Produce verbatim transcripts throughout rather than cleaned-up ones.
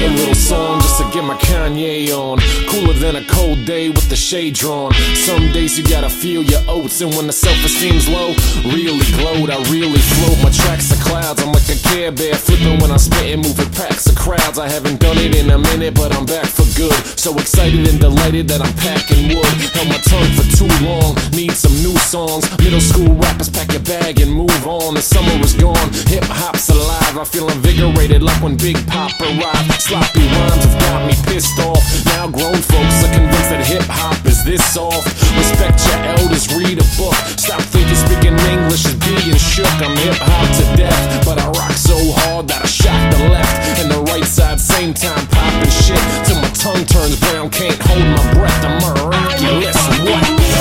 a little song just to get my Kanye on. Cooler than a cold day with the shade drawn. Some days you gotta feel your oats, and when the self-esteem's low, really glowed, I really float. My tracks are clouds, I'm like a Care Bear flipping when I'm spitting, moving packs of crowds. I haven't done it in a minute, but I'm back for good. So excited and delighted that I'm packing wood. Held my tongue for too long, need some new songs. Middle school rappers, pack your bag and move on. The summer is gone, hip hop's alive. I feel invigorated like when Big Pop arrived. Sloppy rhymes have got me pissed off. Now grown folks are convinced that hip hop is this soft. Respect your elders, read a book. Stop thinking speaking English is being shook. I'm hip hop to death, but I rock so hard that I shock the left and the right side same time, popping shit till my tongue turns brown. Can't hold my breath. I'm miraculous. What?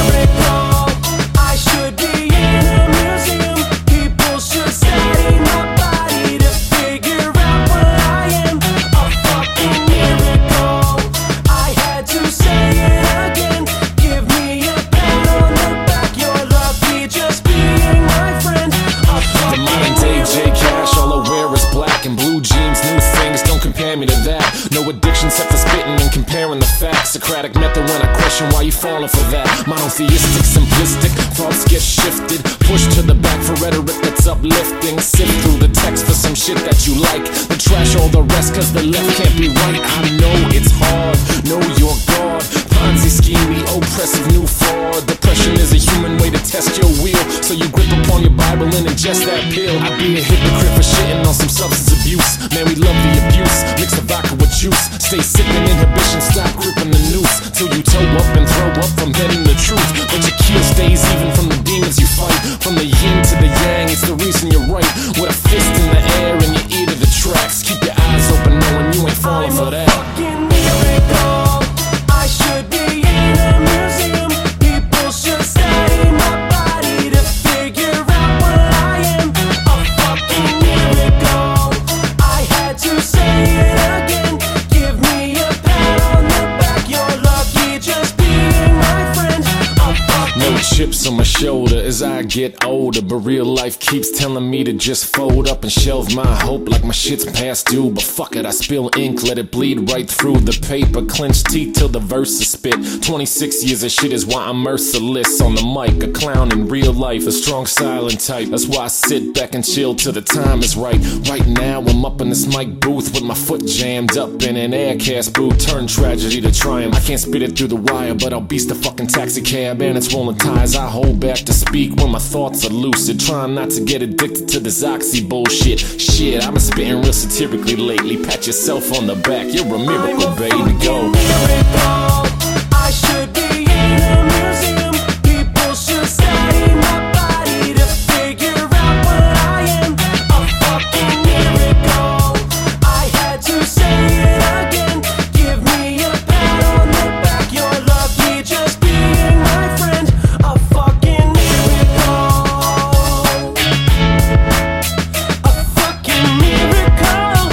Me to that. No addiction except for spitting and comparing the facts. Socratic method when I question why you falling for that. Monotheistic, simplistic, thoughts get shifted. Pushed to the back for rhetoric that's uplifting. Sift through the text for some shit that you like, but trash all the rest cause the left can't be right. I know it's hard, know your God. Ponzi scheme, oppressive new fraud. Depression is a human way to test your will, so you grip upon your Bible and ingest that pill. I'd be a hypocrite for shitting on some substance abuse. Man, we love the abuse. Mix the vodka with juice. Stay sipping inhibition, stop gripping the noose. Till you toe up and throw up from getting the truth. But your keel stays even from the demons you fight. From the yin to the yang, it's the reason you're right. With a fist in the air and your ear to the tracks. Keep your eyes open knowing you ain't falling for that. Fucking miracle. I should be in a museum. People should study my body to figure out what I am. A fucking miracle. I had to say it again. Give me a pat on the back. You're lucky just being my friend. A fucking No chips on my shoulder as I get older, but real life keeps telling me to just fold up and shelve my hope like my shit's past due. But fuck it, I spill ink, let it bleed right through the paper. Clench teeth till the verse is spit. twenty-six years of shit is why I'm merciless. On the mic, a clown in real life, a strong silent type. That's why I sit back and chill till the time is right. Right now I'm up in this mic booth with my foot jammed up in an aircast boot. Turn tragedy to triumph. I can't spit it through the wire, but I'll beast the fucking taxi cab and it's rolling ties. I hold back to speak when my thoughts are lucid. Trying not to get addicted to this oxy bullshit. Shit, I've been spitting real satirically lately. Pat yourself on the back, you're a miracle, baby. Go. miracle. I should be in a museum. People should study my body to figure out what I am. A fucking miracle. I had to say it again. Give me a pat on the back. You're lucky just being my friend. A fucking miracle. A fucking miracle.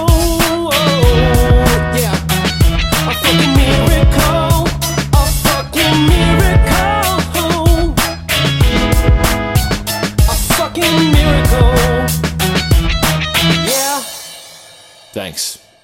Yeah. A fucking miracle. A fucking miracle. A fucking miracle. Yeah. Thanks.